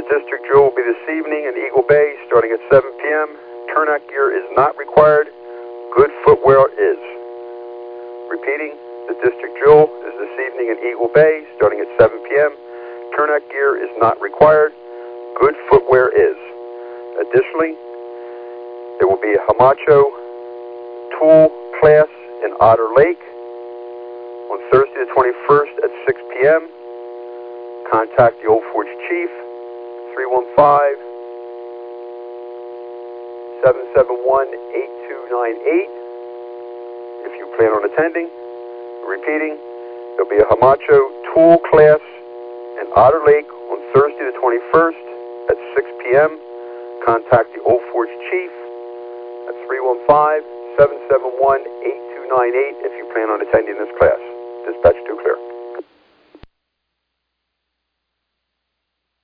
district drill will be this evening in Eagle Bay starting at 7 p.m. Turnout gear is not required. Good footwear is. Repeating, the district drill is this evening in Eagle Bay starting at 7 p.m. Turnout gear is not required. Good footwear is. Additionally, there will be a Hamacho tool class in Otter Lake on Thursday the 21st at 6 p.m. Contact the Old Forge Chief, 315-771-8298 if you plan on attending. Repeating, there will be a Hamacho tool class in Otter Lake on Thursday the 21st at 6 p.m. Contact the Old Forge Chief at 315-771-8298 if you plan on attending this class. Dispatch 2 clear.